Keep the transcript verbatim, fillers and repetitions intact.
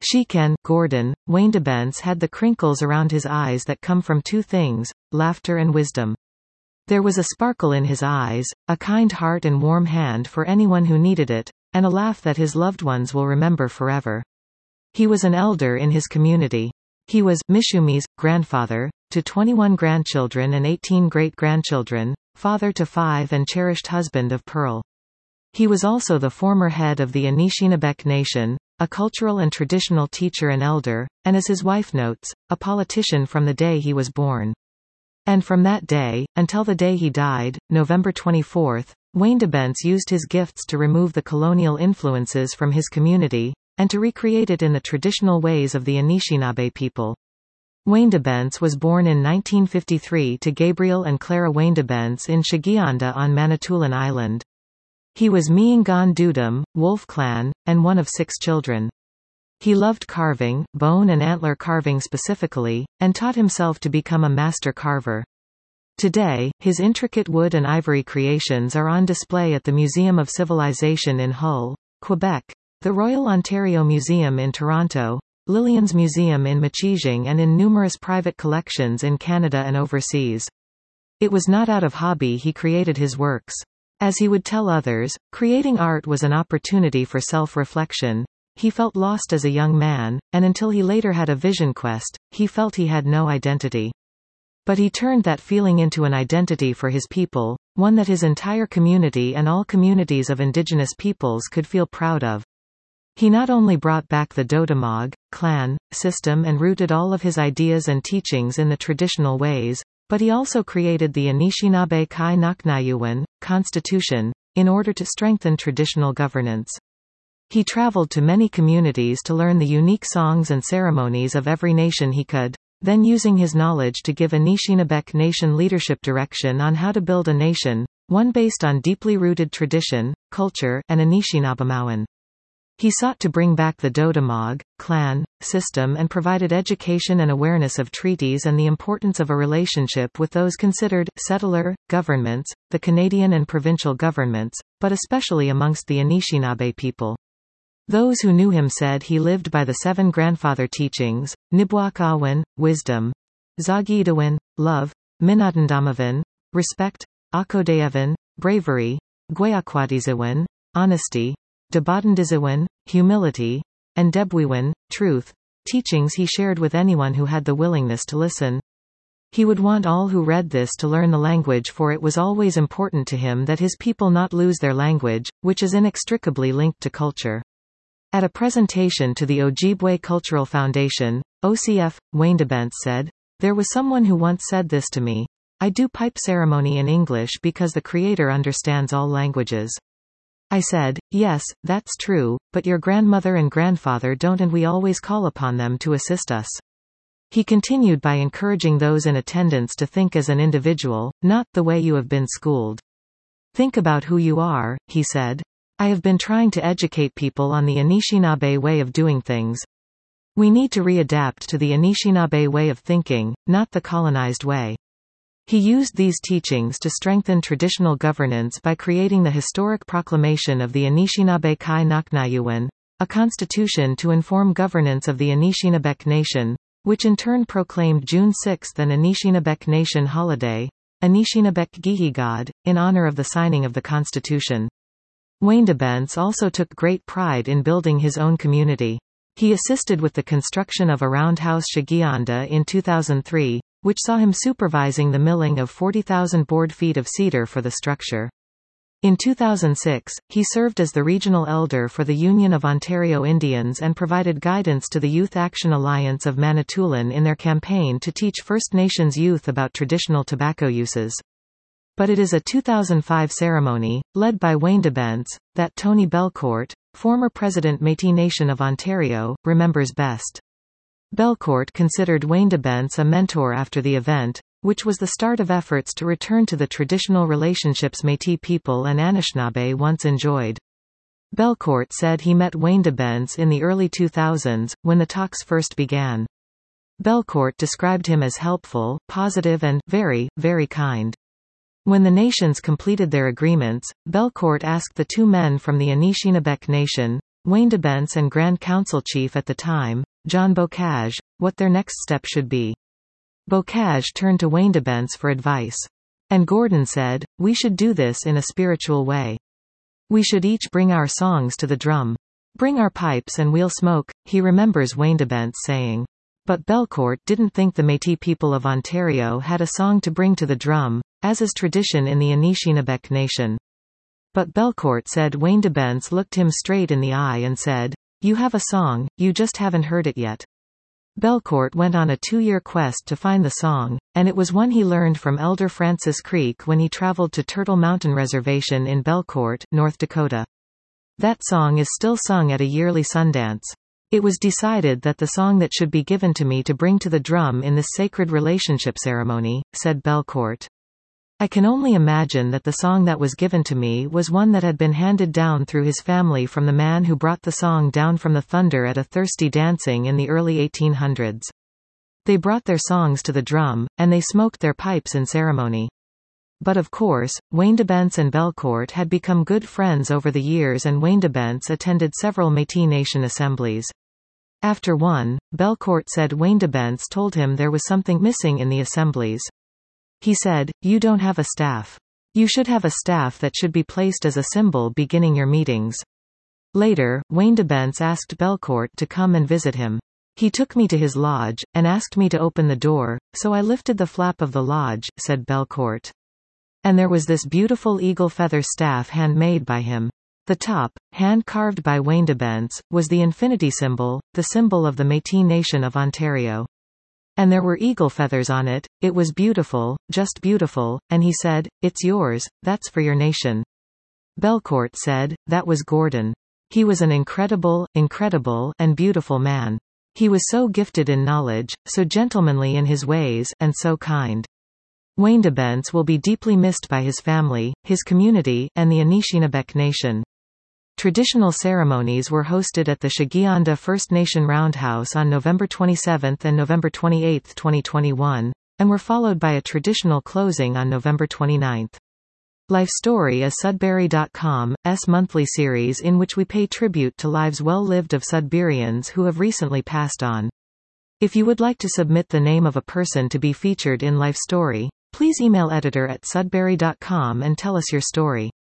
Shiken, Gordon, Waindebence had the crinkles around his eyes that come from two things, laughter and wisdom. There was a sparkle in his eyes, a kind heart and warm hand for anyone who needed it, and a laugh that his loved ones will remember forever. He was an elder in his community. He was Mishumi's grandfather to twenty-one grandchildren and eighteen great-grandchildren, father to five and cherished husband of Pearl. He was also the former head of the Anishinabek Nation, a cultural and traditional teacher and elder, and as his wife notes, a politician from the day he was born. And from that day, until the day he died, November twenty-fourth, Waindebence used his gifts to remove the colonial influences from his community, and to recreate it in the traditional ways of the Anishinaabe people. Waindebence was born in nineteen fifty-three to Gabriel and Clara Waindebence in Shigianda on Manitoulin Island. He was Miingan Dudum, Wolf Clan, and one of six children. He loved carving, bone and antler carving specifically, and taught himself to become a master carver. Today, his intricate wood and ivory creations are on display at the Museum of Civilization in Hull, Quebec, the Royal Ontario Museum in Toronto, Lillian's Museum in Machijing, and in numerous private collections in Canada and overseas. It was not out of hobby he created his works. As he would tell others, creating art was an opportunity for self-reflection. He felt lost as a young man, and until he later had a vision quest, he felt he had no identity. But he turned that feeling into an identity for his people, one that his entire community and all communities of indigenous peoples could feel proud of. He not only brought back the Dodomog clan system and rooted all of his ideas and teachings in the traditional ways, but he also created the Anishinaabe Kai Naknayuwan Constitution, in order to strengthen traditional governance. He traveled to many communities to learn the unique songs and ceremonies of every nation he could, then using his knowledge to give Anishinabek Nation leadership direction on how to build a nation, one based on deeply rooted tradition, culture, and Anishinaabemowan. He sought to bring back the Dodomog clan system and provided education and awareness of treaties and the importance of a relationship with those considered settler governments, the Canadian and provincial governments, but especially amongst the Anishinaabe people. Those who knew him said he lived by the seven grandfather teachings, Nibwakawan, wisdom, Zagidawin, love, Minatandamavan, respect, Akodayavan, bravery, Gwayakwadizawan, honesty, Debadandizawan, humility, and Debwiwan, truth, teachings he shared with anyone who had the willingness to listen. He would want all who read this to learn the language, for it was always important to him that his people not lose their language, which is inextricably linked to culture. At a presentation to the Ojibwe Cultural Foundation, O C F, Waindebence said, "There was someone who once said this to me. I do pipe ceremony in English because the Creator understands all languages. I said, yes, that's true, but your grandmother and grandfather don't, and we always call upon them to assist us." He continued by encouraging those in attendance to think as an individual, not the way you have been schooled. "Think about who you are," he said. "I have been trying to educate people on the Anishinaabe way of doing things. We need to readapt to the Anishinaabe way of thinking, not the colonized way." He used these teachings to strengthen traditional governance by creating the historic proclamation of the Anishinaabe Kai Naknayuwan, a constitution to inform governance of the Anishinabek Nation, which in turn proclaimed June sixth an Anishinabek Nation holiday, Anishinabek Gihigad, in honor of the signing of the constitution. Waindebence also took great pride in building his own community. He assisted with the construction of a roundhouse Shigianda in two thousand three, which saw him supervising the milling of forty thousand board feet of cedar for the structure. In two thousand six, he served as the regional elder for the Union of Ontario Indians and provided guidance to the Youth Action Alliance of Manitoulin in their campaign to teach First Nations youth about traditional tobacco uses. But it is a two thousand five ceremony, led by Waindebence, that Tony Belcourt, former President Métis Nation of Ontario, remembers best. Belcourt considered Waindebence a mentor after the event, which was the start of efforts to return to the traditional relationships Métis people and Anishinaabe once enjoyed. Belcourt said he met Waindebence in the early two thousands, when the talks first began. Belcourt described him as helpful, positive and very, very kind. When the nations completed their agreements, Belcourt asked the two men from the Anishinabek Nation, Waindebence and Grand Council Chief at the time, John Bocage, what their next step should be. Bocage turned to Waindebence for advice. And Gordon said, "We should do this in a spiritual way. We should each bring our songs to the drum. Bring our pipes and we'll smoke," he remembers Waindebence saying. But Belcourt didn't think the Métis people of Ontario had a song to bring to the drum, as is tradition in the Anishinaabe Nation. But Belcourt said Waindebence looked him straight in the eye and said, "You have a song, you just haven't heard it yet." Belcourt went on a two-year quest to find the song, and it was one he learned from Elder Francis Creek when he traveled to Turtle Mountain Reservation in Belcourt, North Dakota. That song is still sung at a yearly Sundance. It was decided that the song that should be given to me to bring to the drum in this sacred relationship ceremony, said Belcourt. I can only imagine that the song that was given to me was one that had been handed down through his family from the man who brought the song down from the thunder at a thirsty dancing in the early eighteen hundreds. They brought their songs to the drum, and they smoked their pipes in ceremony. But of course, Waindebence and Belcourt had become good friends over the years, and Waindebence attended several Métis Nation assemblies. After one, Belcourt said Waindebence told him there was something missing in the assemblies. He said, "You don't have a staff. You should have a staff that should be placed as a symbol beginning your meetings." Later, Waindebence asked Belcourt to come and visit him. "He took me to his lodge, and asked me to open the door, so I lifted the flap of the lodge," said Belcourt. "And there was this beautiful eagle feather staff handmade by him. The top, hand-carved by Waindebence, was the infinity symbol, the symbol of the Métis Nation of Ontario. And there were eagle feathers on it, it was beautiful, just beautiful, and he said, 'It's yours, that's for your nation.'" Belcourt said, "That was Gordon. He was an incredible, incredible, and beautiful man. He was so gifted in knowledge, so gentlemanly in his ways, and so kind. Waindebence will be deeply missed by his family, his community, and the Anishinaabe Nation." Traditional ceremonies were hosted at the Shigianda First Nation Roundhouse on November twenty-seventh and November twenty-eighth, twenty twenty-one, and were followed by a traditional closing on November twenty-ninth. Life Story is Sudbury dot com's monthly series in which we pay tribute to lives well lived of Sudburyans who have recently passed on. If you would like to submit the name of a person to be featured in Life Story, please email editor at sudbury dot com and tell us your story.